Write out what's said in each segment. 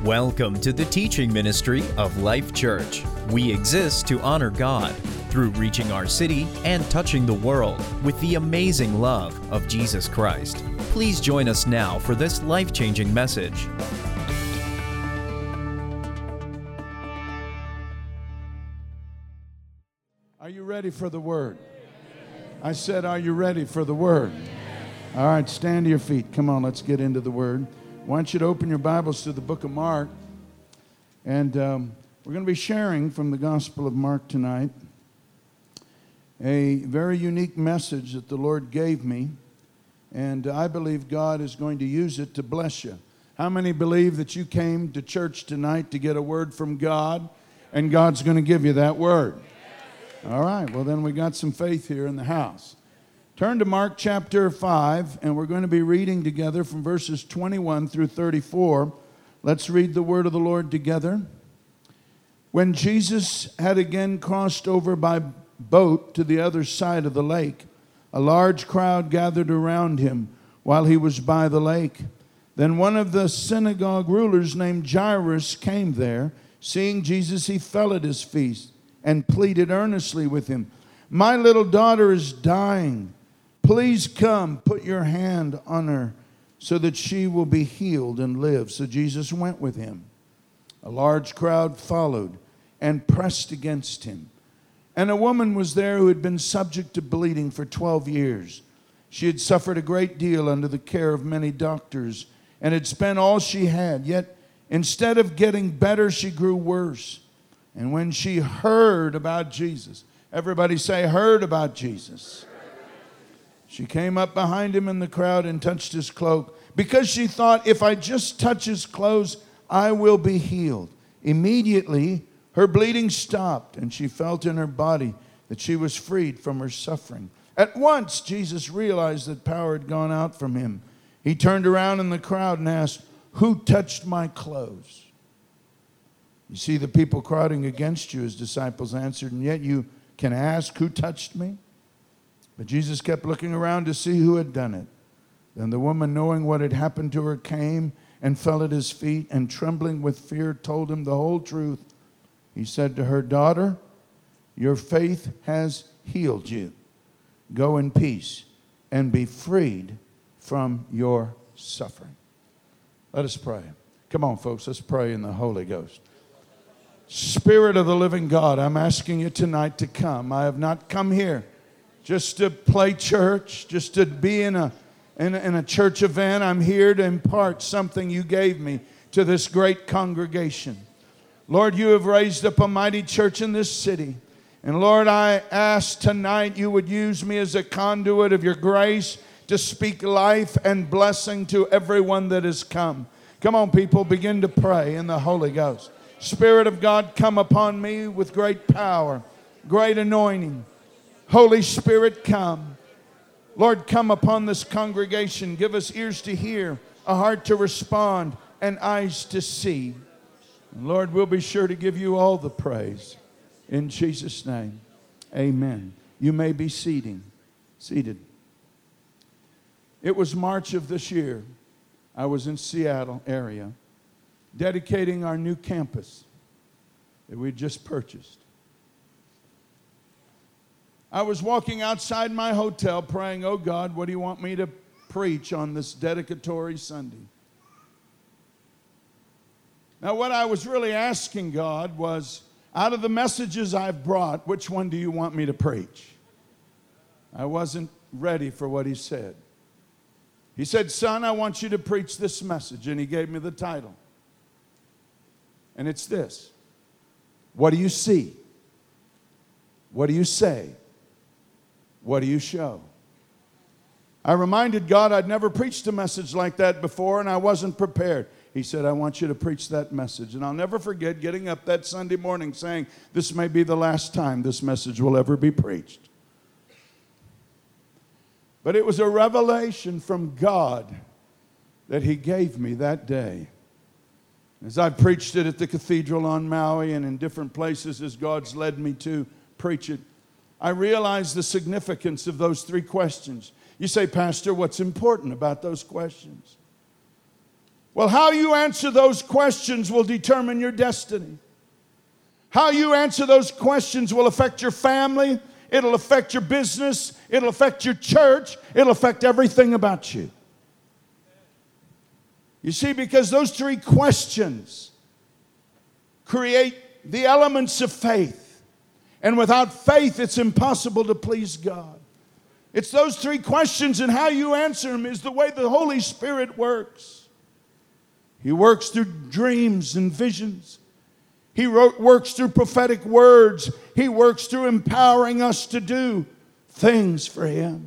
Welcome to the teaching ministry of Life Church. We exist to honor God through reaching our city and touching the world with the amazing love of Jesus Christ. Please join us now for this life-changing message. Are you ready for the Word? I said, are you ready for the Word? All right, stand to your feet. Come on, let's get into the Word. I want you to open your Bibles to the book of Mark. And we're going to be sharing from the Gospel of Mark tonight a very unique message that the Lord gave me. And I believe God is going to use it to bless you. How many believe that you came to church tonight to get a word from God, and God's going to give you that word? All right, well then we got some faith here in the house. Turn to Mark chapter 5, and we're going to be reading together from verses 21 through 34. Let's read the word of the Lord together. When Jesus had again crossed over by boat to the other side of the lake, a large crowd gathered around him while he was by the lake. Then one of the synagogue rulers named Jairus came there. Seeing Jesus, he fell at his feet and pleaded earnestly with him, "My little daughter is dying. Please come, put your hand on her so that she will be healed and live." So Jesus went with him. A large crowd followed and pressed against him. And a woman was there who had been subject to bleeding for 12 years. She had suffered a great deal under the care of many doctors and had spent all she had. Yet instead of getting better, she grew worse. And when she heard about Jesus, everybody say, heard about Jesus. She came up behind him in the crowd and touched his cloak, because she thought, if I just touch his clothes, I will be healed. Immediately, her bleeding stopped, and she felt in her body that she was freed from her suffering. At once, Jesus realized that power had gone out from him. He turned around in the crowd and asked, "Who touched my clothes?" "You see the people crowding against you," his disciples answered, "and yet you can ask, 'Who touched me?'" But Jesus kept looking around to see who had done it. Then the woman, knowing what had happened to her, came and fell at his feet, and trembling with fear told him the whole truth. He said to her, "Daughter, your faith has healed you. Go in peace and be freed from your suffering." Let us pray. Come on, folks, let's pray in the Holy Ghost. Spirit of the living God, I'm asking you tonight to come. I have not come here just to play church, just to be in a church event. I'm here to impart something you gave me to this great congregation. Lord, you have raised up a mighty church in this city. And Lord, I ask tonight you would use me as a conduit of your grace to speak life and blessing to everyone that has come. Come on, people, begin to pray in the Holy Ghost. Spirit of God, come upon me with great power, great anointing. Holy Spirit, come. Lord, come upon this congregation. Give us ears to hear, a heart to respond, and eyes to see. And Lord, we'll be sure to give you all the praise. In Jesus' name, amen. You may be seated. It was March of this year. I was in Seattle area, dedicating our new campus that we just purchased. I was walking outside my hotel praying, "Oh God, what do you want me to preach on this dedicatory Sunday?" Now, what I was really asking God was, out of the messages I've brought, which one do you want me to preach? I wasn't ready for what he said. He said, "Son, I want you to preach this message." And he gave me the title. And it's this: what do you see? What do you say? What do you show? I reminded God I'd never preached a message like that before, and I wasn't prepared. He said, "I want you to preach that message." And I'll never forget getting up that Sunday morning saying, "This may be the last time this message will ever be preached." But it was a revelation from God that he gave me that day. As I preached it at the cathedral on Maui and in different places as God's led me to preach it, I realized the significance of those three questions. You say, "Pastor, what's important about those questions?" Well, how you answer those questions will determine your destiny. How you answer those questions will affect your family. It'll affect your business. It'll affect your church. It'll affect everything about you. You see, because those three questions create the elements of faith. And without faith, it's impossible to please God. It's those three questions, and how you answer them is the way the Holy Spirit works. He works through dreams and visions. He works through prophetic words. He works through empowering us to do things for Him.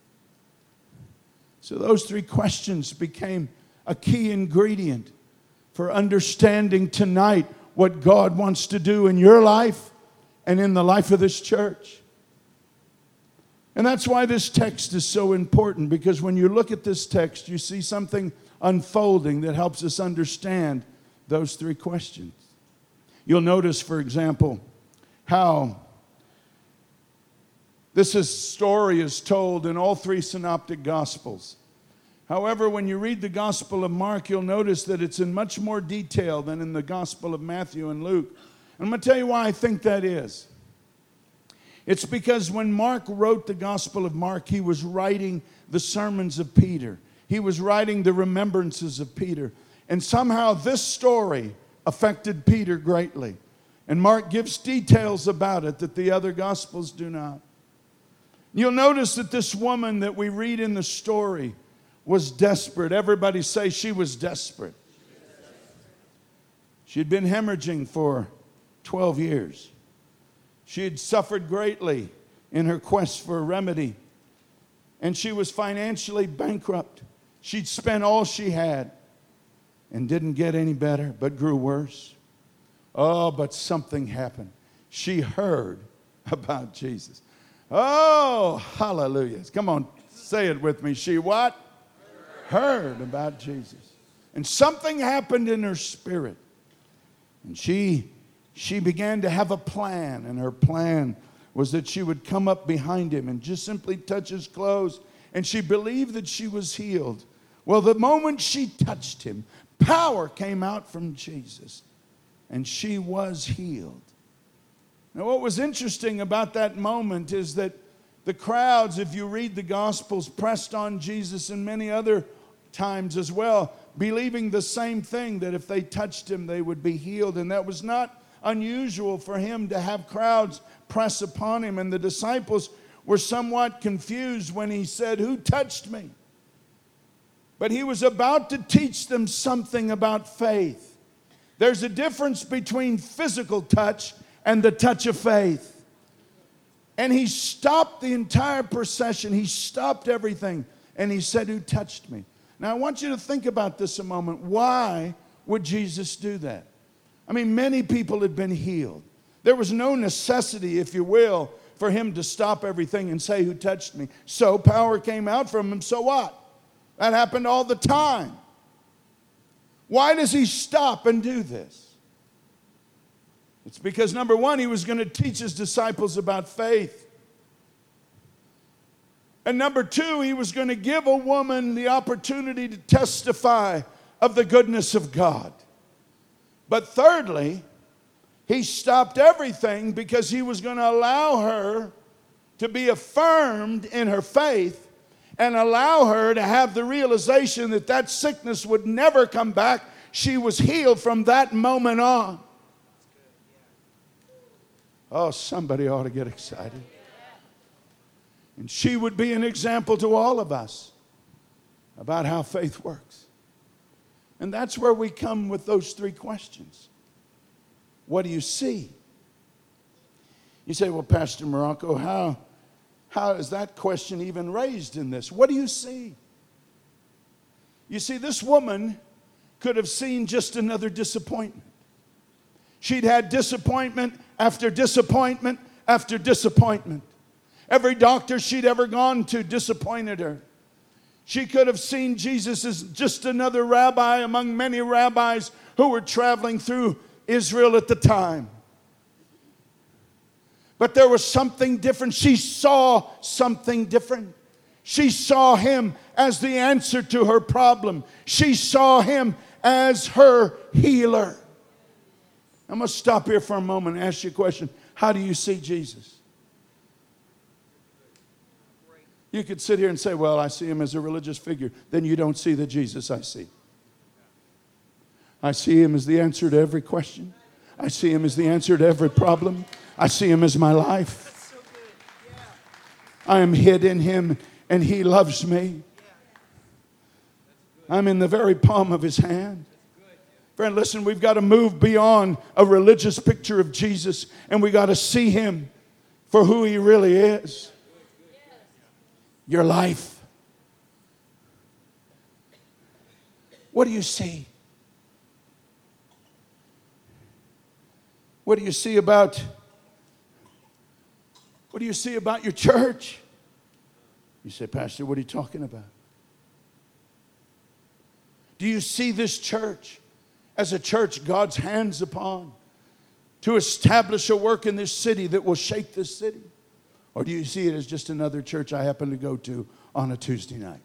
So those three questions became a key ingredient for understanding tonight what God wants to do in your life and in the life of this church. And that's why this text is so important, because when you look at this text, you see something unfolding that helps us understand those three questions. You'll notice, for example, how this story is told in all three synoptic gospels. However, when you read the Gospel of Mark, you'll notice that it's in much more detail than in the Gospel of Matthew and Luke. And I'm going to tell you why I think that is. It's because when Mark wrote the Gospel of Mark, he was writing the sermons of Peter. He was writing the remembrances of Peter. And somehow this story affected Peter greatly. And Mark gives details about it that the other Gospels do not. You'll notice that this woman that we read in the story was desperate. Everybody say she was desperate. She had been hemorrhaging for 12 years. She had suffered greatly in her quest for a remedy. And she was financially bankrupt. She'd spent all she had and didn't get any better, but grew worse. Oh, but something happened. She heard about Jesus. Oh, hallelujah. Come on, say it with me. She what? Heard about Jesus. And something happened in her spirit. And she began to have a plan. And her plan was that she would come up behind him and just simply touch his clothes. And she believed that she was healed. Well, the moment she touched him, power came out from Jesus. And she was healed. Now, what was interesting about that moment is that the crowds, if you read the Gospels, pressed on Jesus and many other times as well, believing the same thing, that if they touched him, they would be healed. And that was not unusual for him to have crowds press upon him. And the disciples were somewhat confused when he said, "Who touched me?" But he was about to teach them something about faith. There's a difference between physical touch and the touch of faith. And he stopped the entire procession. He stopped everything. And he said, "Who touched me?" Now, I want you to think about this a moment. Why would Jesus do that? I mean, many people had been healed. There was no necessity, if you will, for him to stop everything and say, "Who touched me?" So power came out from him. So what? That happened all the time. Why does he stop and do this? It's because, number one, he was going to teach his disciples about faith. And number two, he was going to give a woman the opportunity to testify of the goodness of God. But thirdly, he stopped everything because he was going to allow her to be affirmed in her faith and allow her to have the realization that that sickness would never come back. She was healed from that moment on. Oh, somebody ought to get excited. And she would be an example to all of us about how faith works. And that's where we come with those three questions. What do you see? You say, "Well, Pastor Morocco, how is that question even raised in this? What do you see?" You see, this woman could have seen just another disappointment. She'd had disappointment after disappointment after disappointment. Every doctor she'd ever gone to disappointed her. She could have seen Jesus as just another rabbi among many rabbis who were traveling through Israel at the time. But there was something different. She saw something different. She saw him as the answer to her problem. She saw him as her healer. I'm going to stop here for a moment and ask you a question. How do you see Jesus? You could sit here and say, well, I see him as a religious figure. Then you don't see the Jesus I see. I see him as the answer to every question. I see him as the answer to every problem. I see him as my life. I am hid in him and he loves me. I'm in the very palm of his hand. Friend, listen, we've got to move beyond a religious picture of Jesus, and we got to see him for who he really is. Your life. What do you see? What do you see about your church? You say, Pastor, what are you talking about? Do you see this church as a church God's hands upon to establish a work in this city that will shake this city? Or do you see it as just another church I happen to go to on a Tuesday night?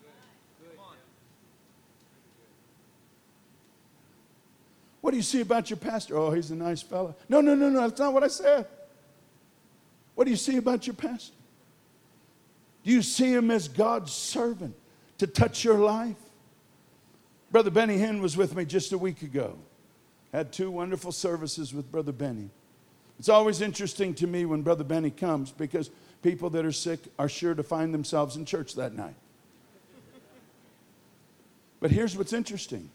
What do you see about your pastor? Oh, he's a nice fellow. No, that's not what I said. What do you see about your pastor? Do you see him as God's servant to touch your life? Brother Benny Hinn was with me just a week ago. Had 2 wonderful services with Brother Benny. It's always interesting to me when Brother Benny comes because people that are sick are sure to find themselves in church that night. But here's what's interesting.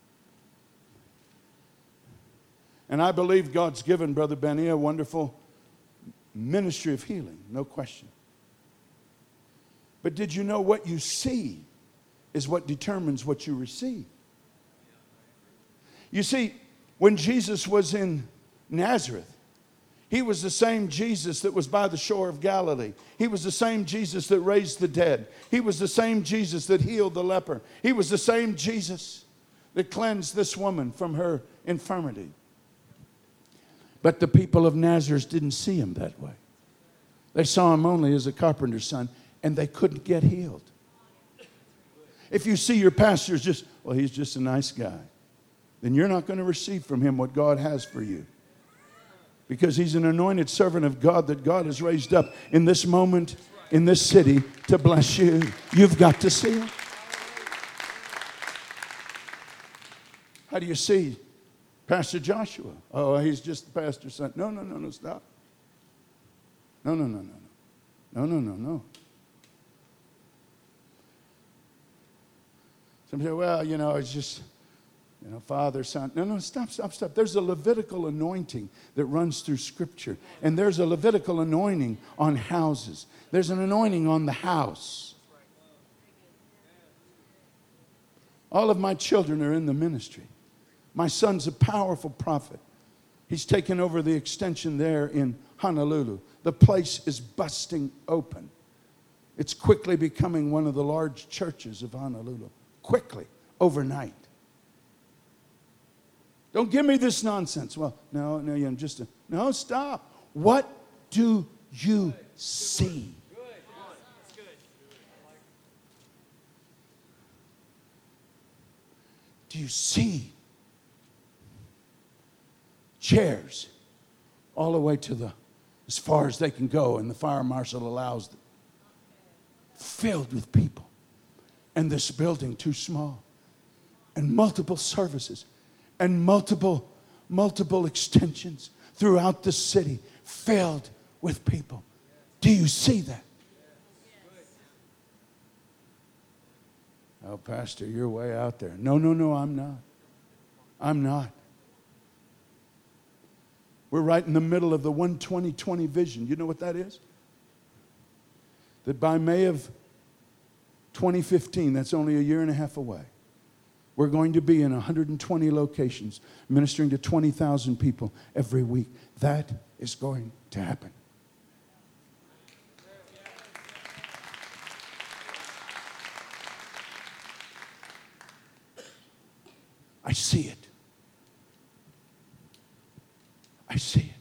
And I believe God's given Brother Benny a wonderful ministry of healing, no question. But did you know what you see is what determines what you receive? You see, when Jesus was in Nazareth, he was the same Jesus that was by the shore of Galilee. He was the same Jesus that raised the dead. He was the same Jesus that healed the leper. He was the same Jesus that cleansed this woman from her infirmity. But the people of Nazareth didn't see him that way. They saw him only as a carpenter's son, and they couldn't get healed. If you see your pastor as just, well, he's just a nice guy, then you're not going to receive from him what God has for you. Because he's an anointed servant of God that God has raised up in this moment, in this city, to bless you. You've got to see him. How do you see Pastor Joshua? Oh, he's just the pastor's son. No, stop. No. Some say, well, it's just, Father, Son. No, stop. There's a Levitical anointing that runs through Scripture. And there's a Levitical anointing on houses. There's an anointing on the house. All of my children are in the ministry. My son's a powerful prophet. He's taken over the extension there in Honolulu. The place is busting open. It's quickly becoming one of the large churches of Honolulu. Quickly, overnight. Don't give me this nonsense. Well, no, no, stop. What do you see? Do you see chairs all the way to as far as they can go, and the fire marshal allows them, filled with people, and this building too small, and multiple services, and multiple extensions throughout the city, filled with people? Do you see that? Oh, Pastor, you're way out there. No, I'm not. I'm not. We're right in the middle of the 1-20-20 vision. You know what that is? That by May of 2015, that's only a year and a half away, we're going to be in 120 locations, ministering to 20,000 people every week. That is going to happen. I see it. I see it.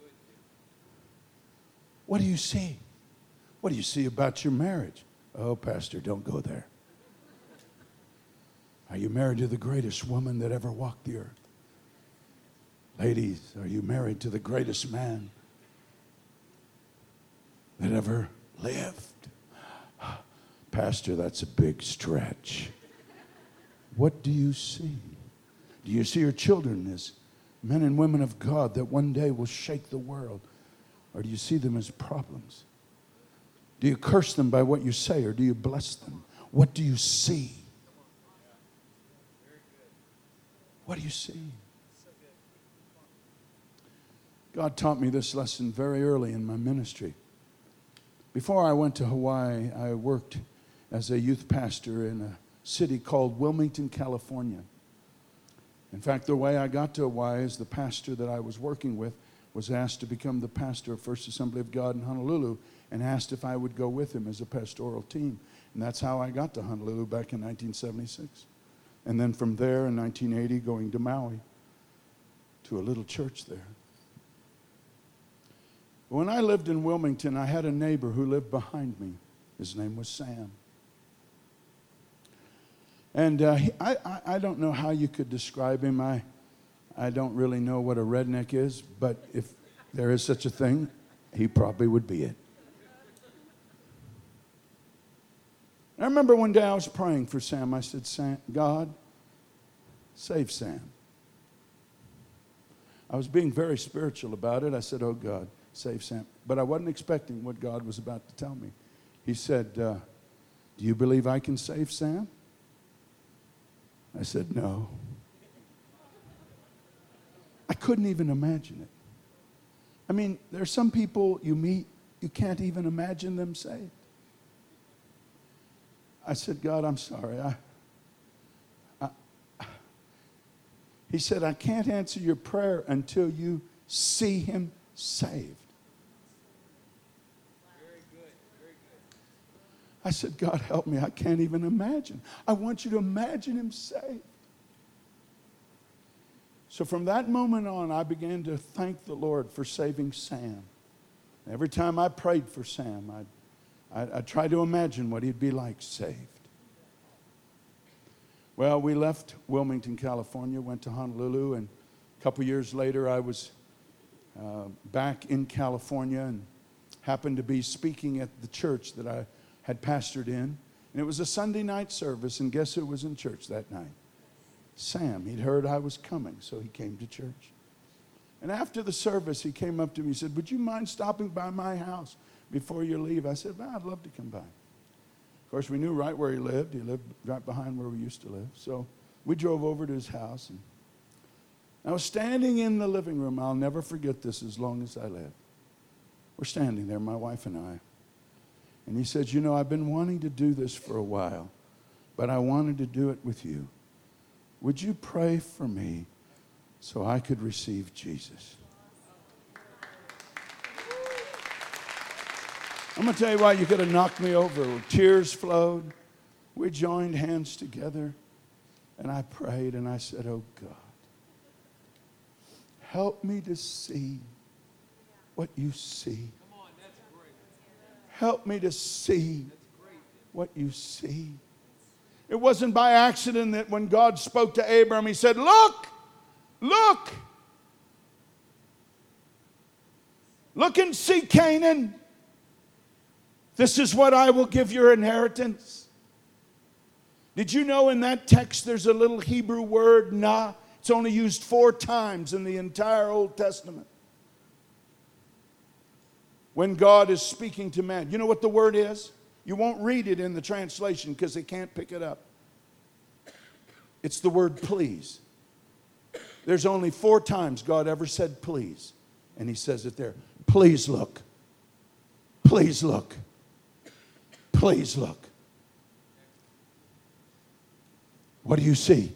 What do you see? What do you see about your marriage? Oh, Pastor, don't go there. Are you married to the greatest woman that ever walked the earth? Ladies, are you married to the greatest man that ever lived? Pastor, that's a big stretch. What do you see? Do you see your children as men and women of God that one day will shake the world? Or do you see them as problems? Do you curse them by what you say, or do you bless them? What do you see? What do you see? God taught me this lesson very early in my ministry. Before I went to Hawaii, I worked as a youth pastor in a city called Wilmington, California. In fact, the way I got to Hawaii is the pastor that I was working with was asked to become the pastor of First Assembly of God in Honolulu and asked if I would go with him as a pastoral team. And that's how I got to Honolulu back in 1976. And then from there in 1980, going to Maui to a little church there. When I lived in Wilmington, I had a neighbor who lived behind me. His name was Sam. And I don't know how you could describe him. I don't really know what a redneck is, but if there is such a thing, he probably would be it. I remember one day I was praying for Sam. I said, Sam, God, save Sam. I was being very spiritual about it. I said, oh God, save Sam. But I wasn't expecting what God was about to tell me. He said, do you believe I can save Sam? I said, no. I couldn't even imagine it. I mean, there are some people you meet, you can't even imagine them saved. I said, God, I'm sorry. He said, I can't answer your prayer until you see him saved. Very good, very good. I said, God, help me. I can't even imagine. I want you to imagine him saved. So from that moment on, I began to thank the Lord for saving Sam. Every time I prayed for Sam, I tried to imagine what he'd be like saved. Well, we left Wilmington, California, went to Honolulu, and a couple years later, I was back in California and happened to be speaking at the church that I had pastored in. And it was a Sunday night service, and guess who was in church that night? Sam. He'd heard I was coming, so he came to church. And after the service, he came up to me and said, would you mind stopping by my house before you leave? I said, well, I'd love to come by. Of course, we knew right where he lived. He lived right behind where we used to live. So we drove over to his house. And I was standing in the living room. I'll never forget this as long as I live. We're standing there, my wife and I. And he said, you know, I've been wanting to do this for a while, but I wanted to do it with you. Would you pray for me so I could receive Jesus? I'm going to tell you why you could have knocked me over. Tears flowed. We joined hands together, and I prayed, and I said, oh, God, help me to see what you see. Come on, that's great. Help me to see what you see. It wasn't by accident that when God spoke to Abram, he said, look, look. Look and see Canaan. This is what I will give your inheritance. Did you know in that text there's a little Hebrew word, na? It's only used 4 times in the entire Old Testament. When God is speaking to man. You know what the word is? You won't read it in the translation because they can't pick it up. It's the word please. There's only 4 times God ever said please. And he says it there. Please look. Please look. Please look. What do you see?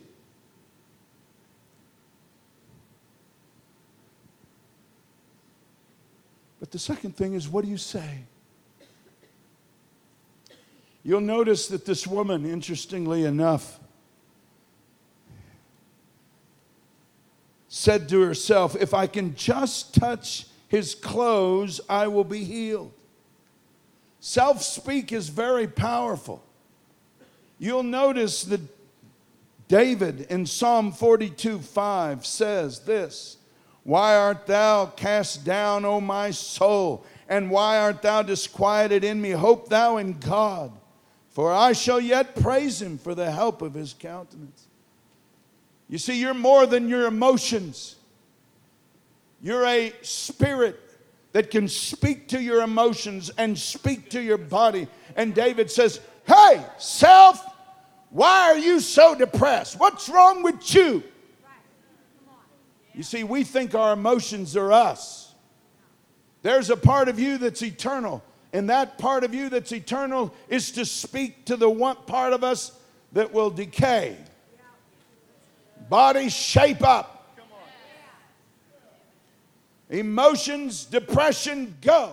But the second thing is, what do you say? You'll notice that this woman, interestingly enough, said to herself, if I can just touch his clothes, I will be healed. Self-speak is very powerful. You'll notice that David in Psalm 42:5 says this, "Why art thou cast down, O my soul? And why art thou disquieted in me? Hope thou in God, for I shall yet praise him for the help of his countenance." You see, you're more than your emotions. You're a spirit that can speak to your emotions and speak to your body. And David says, "Hey, self, why are you so depressed? What's wrong with you?" You see, we think our emotions are us. There's a part of you that's eternal. And that part of you that's eternal is to speak to the one part of us that will decay. Bodies shape up. Emotions, depression, go.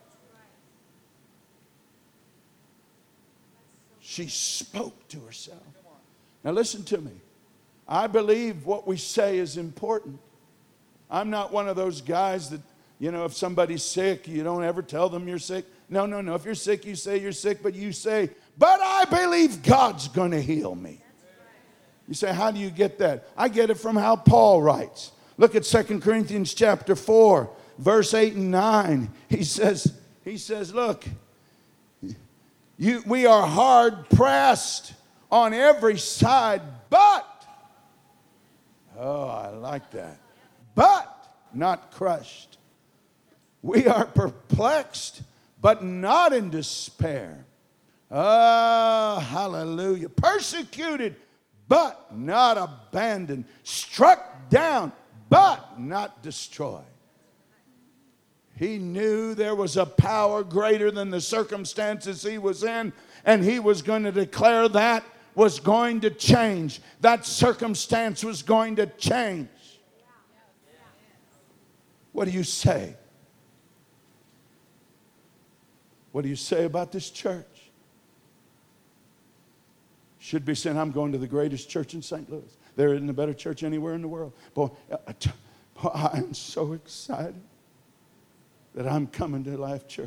She spoke to herself. Now listen to me. I believe what we say is important. I'm not one of those guys that, if somebody's sick, you don't ever tell them you're sick. No. If you're sick, you say you're sick, but you say, "But I believe God's going to heal me." You say, how do you get that? I get it from how Paul writes. Look at 2 Corinthians chapter 4, verse 8 and 9. He says, look, we are hard pressed on every side, but, oh, I like that, but not crushed. We are perplexed, but not in despair. Oh, hallelujah. Persecuted, but not abandoned. Struck down, but not destroyed. He knew there was a power greater than the circumstances he was in, and he was going to declare that was going to change. That circumstance was going to change. What do you say? What do you say about this church? Should be saying, I'm going to the greatest church in St. Louis. There isn't a better church anywhere in the world. Boy, I'm so excited that I'm coming to Life Church.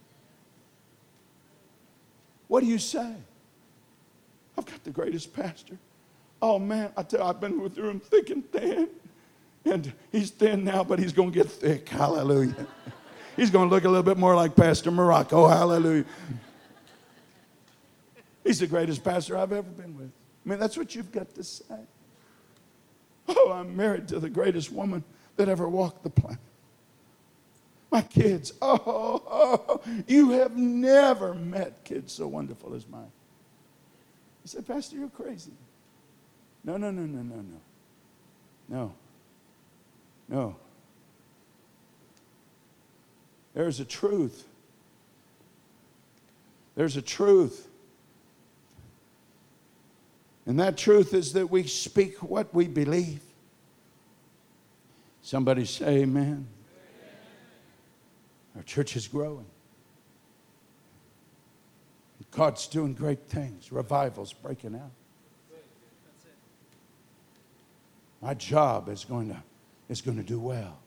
What do you say? I've got the greatest pastor. Oh man, I tell you, I've been through him thick and thin. And he's thin now, but he's going to get thick. Hallelujah. He's going to look a little bit more like Pastor Morocco. Hallelujah. He's the greatest pastor I've ever been with. I mean, that's what you've got to say. Oh, I'm married to the greatest woman that ever walked the planet. My kids, you have never met kids so wonderful as mine. I said, Pastor, you're crazy. No. There's a truth. There's a truth. And that truth is that we speak what we believe. Somebody say amen. Our church is growing. God's doing great things. Revival's breaking out. My job is going to do well.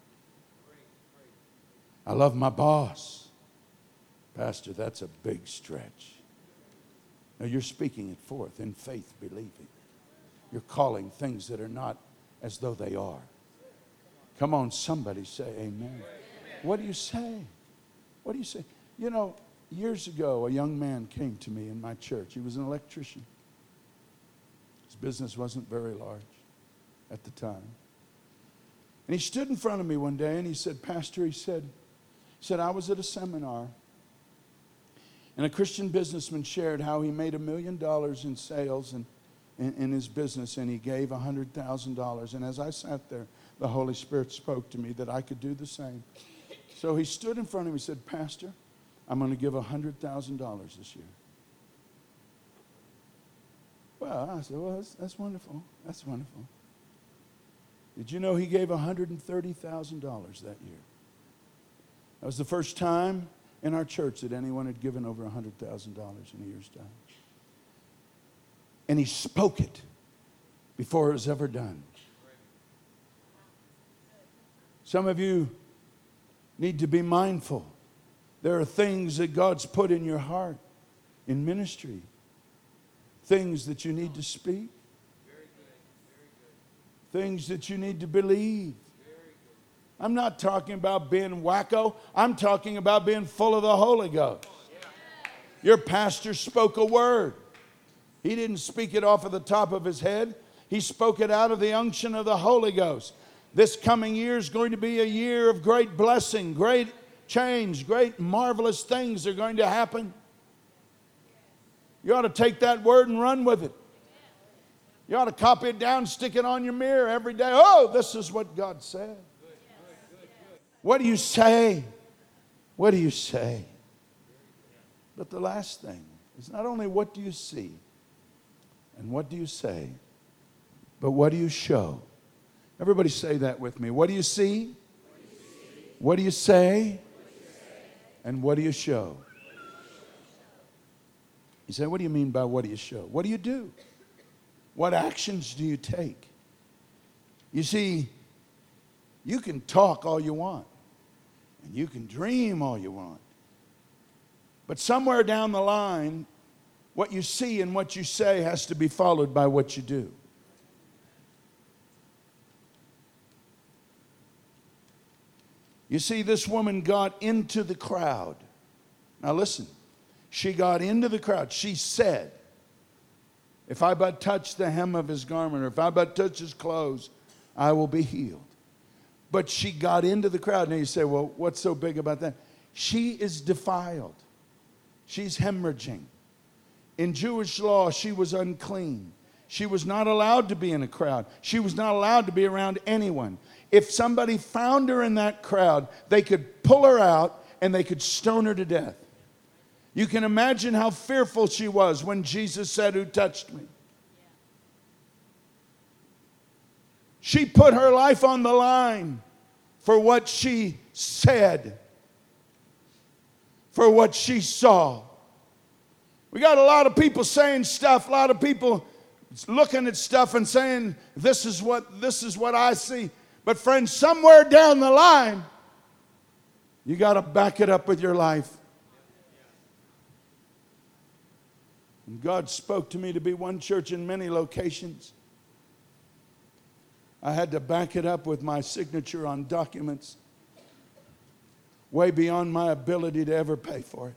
I love my boss. Pastor, that's a big stretch. No, you're speaking it forth in faith, believing. You're calling things that are not as though they are. Come on, somebody say amen. What do you say? What do you say? You know, years ago, a young man came to me in my church. He was an electrician. His business wasn't very large at the time. And he stood in front of me one day and he said, Pastor, he said, I was at a seminar and a Christian businessman shared how he made $1 million in sales and in his business, and he gave $100,000. And as I sat there, the Holy Spirit spoke to me that I could do the same. So he stood in front of me and said, Pastor, I'm going to give $100,000 this year. Well, I said, well, that's wonderful. That's wonderful. Did you know he gave $130,000 that year? That was the first time in our church that anyone had given over $100,000 in a year's time. And he spoke it before it was ever done. Some of you need to be mindful. There are things that God's put in your heart in ministry. Things that you need to speak. things that you need to believe. I'm not talking about being wacko. I'm talking about being full of the Holy Ghost. Your pastor spoke a word. He didn't speak it off of the top of his head. He spoke it out of the unction of the Holy Ghost. This coming year is going to be a year of great blessing, great change, great marvelous things are going to happen. You ought to take that word and run with it. You ought to copy it down, stick it on your mirror every day. Oh, this is what God said. What do you say? What do you say? But the last thing is not only what do you see and what do you say, but what do you show? Everybody say that with me. What do you see? What do you say? And what do you show? You say, what do you mean by what do you show? What do you do? What actions do you take? You see, you can talk all you want, and you can dream all you want. But somewhere down the line, what you see and what you say has to be followed by what you do. You see, this woman got into the crowd. Now listen, she got into the crowd. She said, if I but touch the hem of his garment, or if I but touch his clothes, I will be healed. But she got into the crowd. Now you say, well, what's so big about that? She is defiled. She's hemorrhaging. In Jewish law, she was unclean. She was not allowed to be in a crowd. She was not allowed to be around anyone. If somebody found her in that crowd, they could pull her out and they could stone her to death. You can imagine how fearful she was when Jesus said, "Who touched me?" She put her life on the line for what she said, for what she saw. We got a lot of people saying stuff, a lot of people looking at stuff and saying, this is what I see. But friends, somewhere down the line, you got to back it up with your life. And God spoke to me to be one church in many locations. I had to back it up with my signature on documents way beyond my ability to ever pay for it.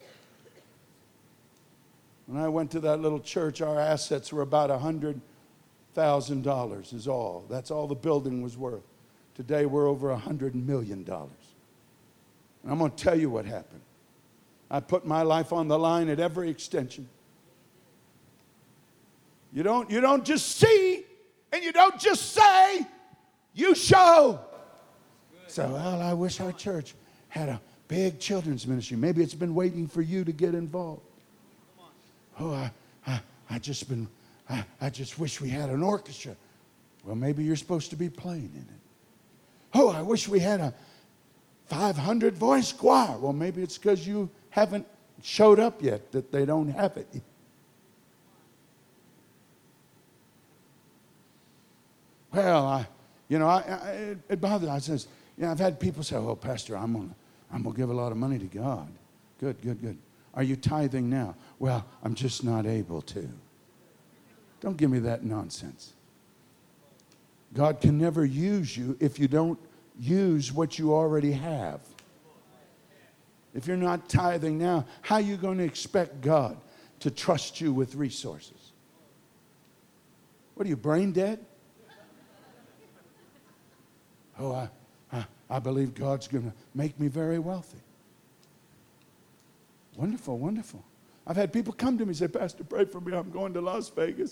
When I went to that little church, our assets were about $100,000 is all. That's all the building was worth. Today we're over $100 million. And I'm going to tell you what happened. I put my life on the line at every extension. You don't just see and you don't just say, you show. So, well, I wish our church had a big children's ministry. Maybe it's been waiting for you to get involved. Oh, I just wish we had an orchestra. Well, maybe you're supposed to be playing in it. Oh, I wish we had a 500 voice choir. Well, maybe it's because you haven't showed up yet that they don't have it. Well, it bothers me. I says, I've had people say, "Oh, Pastor, I'm gonna give a lot of money to God." Good. Are you tithing now? Well, I'm just not able to. Don't give me that nonsense. God can never use you if you don't use what you already have. If you're not tithing now, how are you going to expect God to trust you with resources? What are you, brain dead? Oh, I believe God's going to make me very wealthy. Wonderful, wonderful. I've had people come to me and say, "Pastor, pray for me. I'm going to Las Vegas.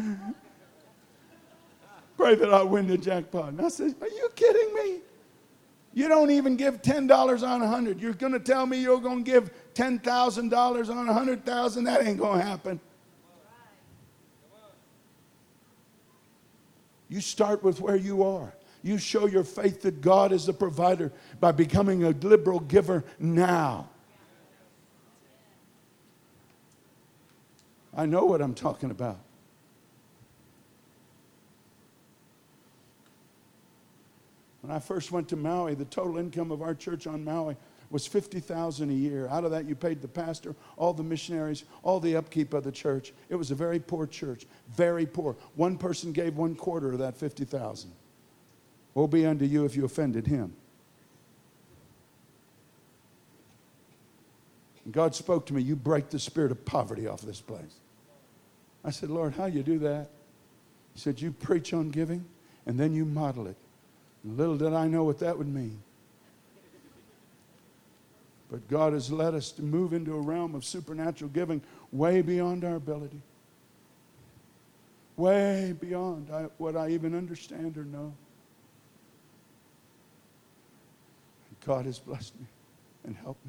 Pray that I win the jackpot." And I said, "Are you kidding me? You don't even give $10 on 100. You're going to tell me you're going to give $10,000 on 100,000? That ain't going to happen." You start with where you are. You show your faith that God is the provider by becoming a liberal giver now. I know what I'm talking about. When I first went to Maui, the total income of our church on Maui was $50,000 a year. Out of that, you paid the pastor, all the missionaries, all the upkeep of the church. It was a very poor church, very poor. One person gave 1/4 of that $50,000. Woe be unto you if you offended him. And God spoke to me, you break the spirit of poverty off this place. I said, Lord, how you do that? He said, you preach on giving, and then you model it. And little did I know what that would mean. But God has led us to move into a realm of supernatural giving way beyond our ability. Way beyond what I even understand or know. God has blessed me and helped me.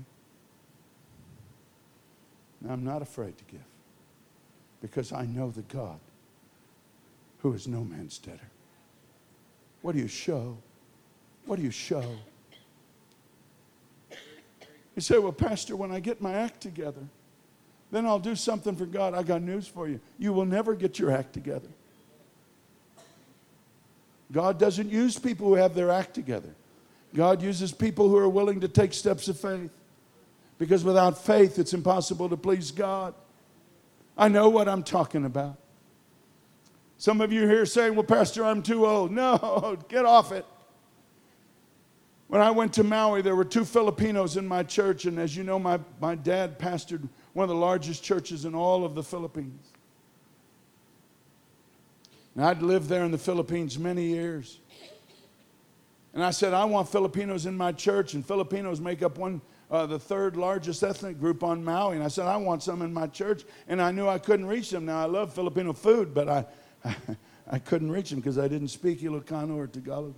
And I'm not afraid to give because I know the God who is no man's debtor. What do you show? What do you show? You say, well, Pastor, when I get my act together, then I'll do something for God. I got news for you. You will never get your act together. God doesn't use people who have their act together. God uses people who are willing to take steps of faith. Because without faith, it's impossible to please God. I know what I'm talking about. Some of you here saying, well, Pastor, I'm too old. No, get off it. When I went to Maui, there were 2 Filipinos in my church. And as you know, my dad pastored one of the largest churches in all of the Philippines. And I'd lived there in the Philippines many years. And I said, I want Filipinos in my church. And Filipinos make up the 3rd largest ethnic group on Maui. And I said, I want some in my church. And I knew I couldn't reach them. Now, I love Filipino food, but I couldn't reach them because I didn't speak Ilocano or Tagalog.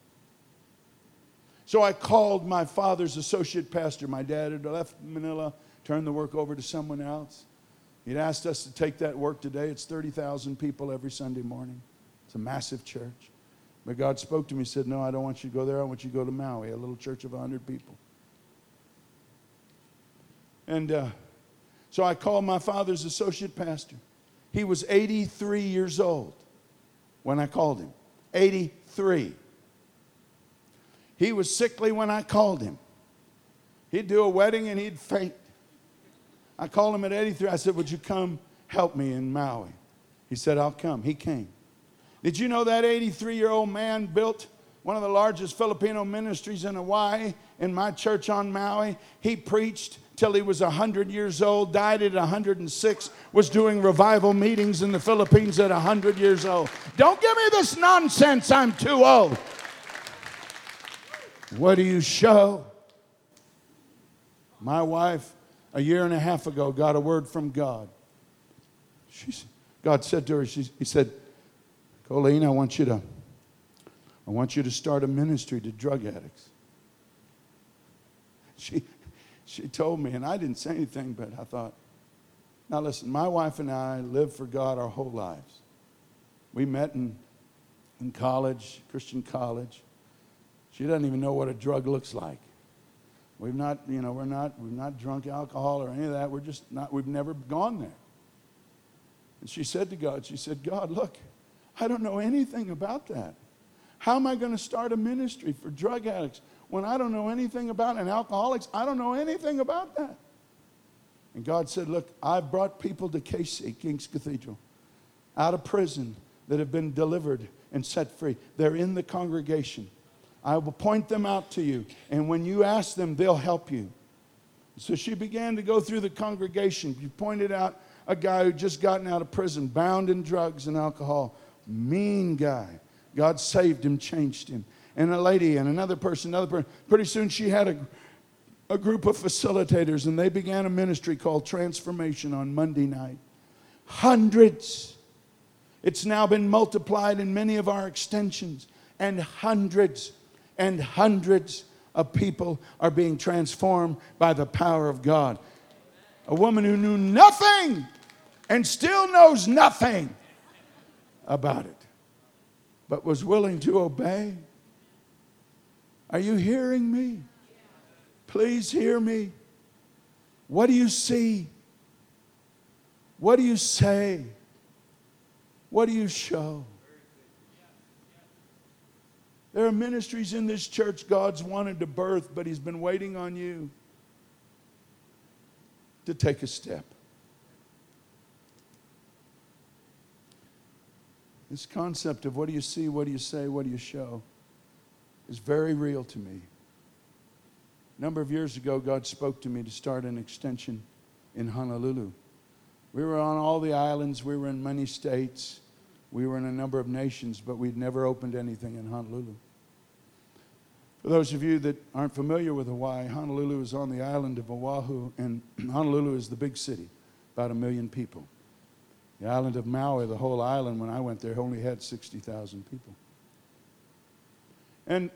So I called my father's associate pastor. My dad had left Manila, turned the work over to someone else. He'd asked us to take that work today. It's 30,000 people every Sunday morning. It's a massive church. But God spoke to me and said, no, I don't want you to go there. I want you to go to Maui, a little church of 100 people. And so I called my father's associate pastor. He was 83 years old when I called him. 83. He was sickly when I called him. He'd do a wedding and he'd faint. I called him at 83. I said, would you come help me in Maui? He said, I'll come. He came. Did you know that 83-year-old man built one of the largest Filipino ministries in Hawaii, in my church on Maui? He preached till he was 100 years old, died at 106, was doing revival meetings in the Philippines at 100 years old. Don't give me this nonsense, I'm too old. What do you show? My wife, a year and a half ago, got a word from God. God said to her, he said, Colleen, I want you to start a ministry to drug addicts. She told me, and I didn't say anything, but I thought, now listen, my wife and I lived for God our whole lives. We met in college, Christian college. She doesn't even know what a drug looks like. We've not drunk alcohol or any of that. We've never gone there. And she said to God, God, look, I don't know anything about that. How am I going to start a ministry for drug addicts when I don't know anything about it? And alcoholics, I don't know anything about that. And God said, look, I've brought people to KC, King's Cathedral, out of prison that have been delivered and set free. They're in the congregation. I will point them out to you, and when you ask them, they'll help you. So she began to go through the congregation. She pointed out a guy who'd just gotten out of prison, bound in drugs and alcohol. Mean guy. God saved him, changed him. And a lady and another person. Pretty soon she had a group of facilitators, and they began a ministry called Transformation on Monday night. Hundreds. It's now been multiplied in many of our extensions, and hundreds and hundreds of people are being transformed by the power of God. A woman who knew nothing and still knows nothing about it, but was willing to obey. Are you hearing me? Please hear me. What do you see? What do you say? What do you show? There are ministries in this church God's wanted to birth, but He's been waiting on you to take a step. This concept of what do you see, what do you say, what do you show is very real to me. A number of years ago, God spoke to me to start an extension in Honolulu. We were on all the islands. We were in many states. We were in a number of nations, but we'd never opened anything in Honolulu. For those of you that aren't familiar with Hawaii, Honolulu is on the island of Oahu, and Honolulu is the big city, about 1 million people. The island of Maui, the whole island, when I went there, only had 60,000 people. And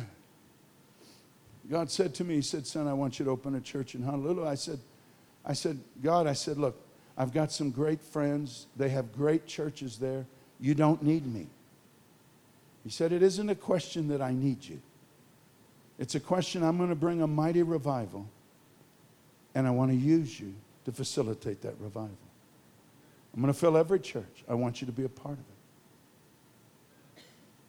God said to me, He said, son, I want you to open a church in Honolulu. I said, God, look, I've got some great friends. They have great churches there. You don't need me. He said, it isn't a question that I need you. It's a question, I'm going to bring a mighty revival, and I want to use you to facilitate that revival. I'm going to fill every church. I want you to be a part of it.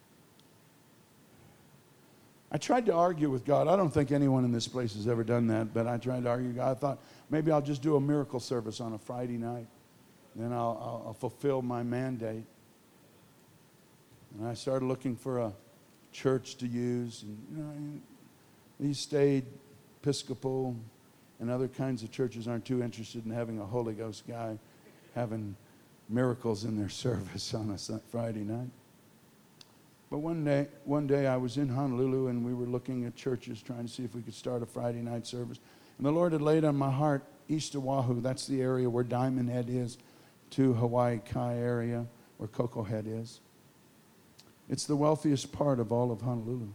I tried to argue with God. I don't think anyone in this place has ever done that, but I tried to argue with God. I thought maybe I'll just do a miracle service on a Friday night. Then I'll fulfill my mandate. And I started looking for a church to use. And, these staid Episcopal and other kinds of churches aren't too interested in having a Holy Ghost guy having miracles in their service on a Friday night. But one day I was in Honolulu, and we were looking at churches trying to see if we could start a Friday night service. And the Lord had laid on my heart East Oahu. That's the area where Diamond Head is, to Hawaii Kai area where Coco Head is. It's the wealthiest part of all of Honolulu.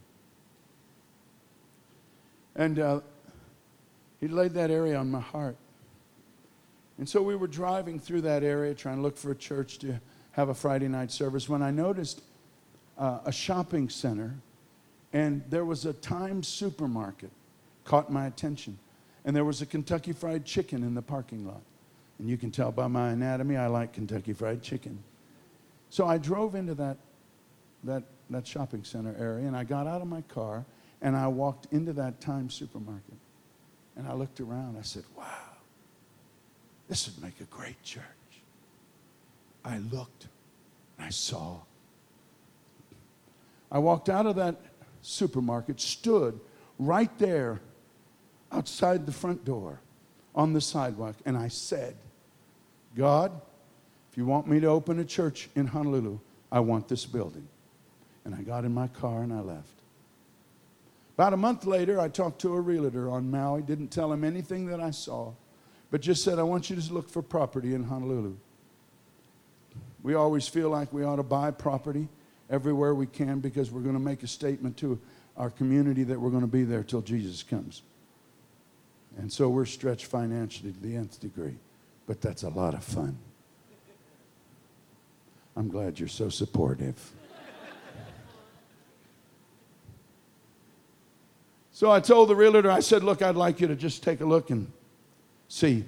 And He laid that area on my heart. And so we were driving through that area trying to look for a church to have a Friday night service when I noticed a shopping center, and there was a Times supermarket. Caught my attention. And there was a Kentucky Fried Chicken in the parking lot. And you can tell by my anatomy, I like Kentucky Fried Chicken. So I drove into that shopping center area, and I got out of my car, and I walked into that Times supermarket. And I looked around. I said, wow, this would make a great church. I looked, and I saw. I walked out of that supermarket, stood right there outside the front door on the sidewalk, and I said, God, if you want me to open a church in Honolulu, I want this building. And I got in my car and I left. About a month later, I talked to a realtor on Maui, didn't tell him anything that I saw, but just said, I want you to look for property in Honolulu. We always feel like we ought to buy property everywhere we can because we're going to make a statement to our community that we're going to be there till Jesus comes. And so we're stretched financially to the nth degree, but that's a lot of fun. I'm glad you're so supportive. So I told the realtor, I said, look, I'd like you to just take a look and see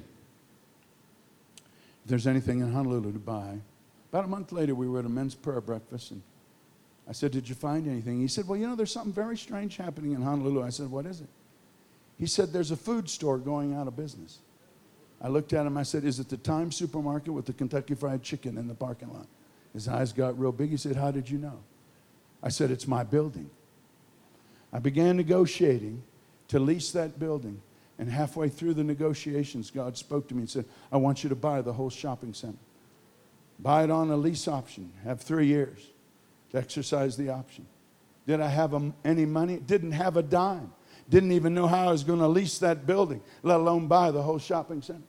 if there's anything in Honolulu to buy. About a month later, we were at a men's prayer breakfast, and I said, did you find anything? He said, well, there's something very strange happening in Honolulu. I said, what is it? He said, there's a food store going out of business. I looked at him, I said, is it the Times supermarket with the Kentucky Fried Chicken in the parking lot? His eyes got real big. He said, how did you know? I said, it's my building. I began negotiating to lease that building. And halfway through the negotiations, God spoke to me and said, I want you to buy the whole shopping center. Buy it on a lease option. Have 3 years to exercise the option. Did I have any money? Didn't have a dime. Didn't even know how I was going to lease that building, let alone buy the whole shopping center.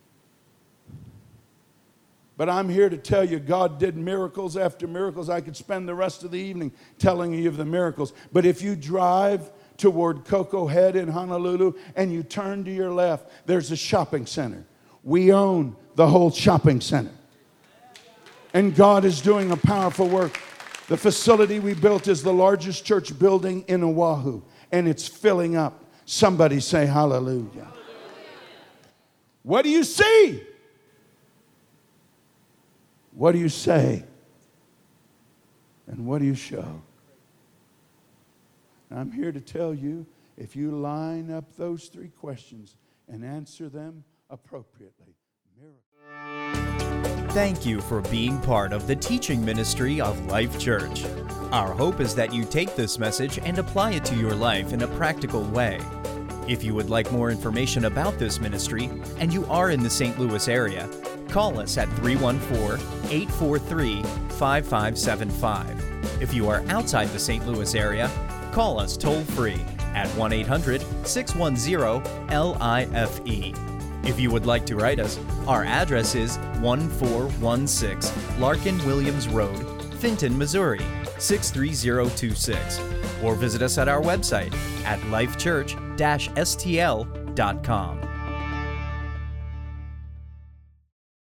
But I'm here to tell you, God did miracles after miracles. I could spend the rest of the evening telling you of the miracles. But if you drive toward Coco Head in Honolulu and you turn to your left, there's a shopping center. We own the whole shopping center. And God is doing a powerful work. The facility we built is the largest church building in Oahu, and it's filling up. Somebody say hallelujah. What do you see? What do you say? And what do you show? And I'm here to tell you, if you line up those 3 questions and answer them appropriately, miracle. Thank you for being part of the teaching ministry of Life Church. Our hope is that you take this message and apply it to your life in a practical way. If you would like more information about this ministry and you are in the St. Louis area, call us at 314-843-5575. If you are outside the St. Louis area, call us toll-free at 1-800-610-LIFE. If you would like to write us, our address is 1416 Larkin Williams Road, Fenton, Missouri, 63026. Or visit us at our website at lifechurch-stl.com.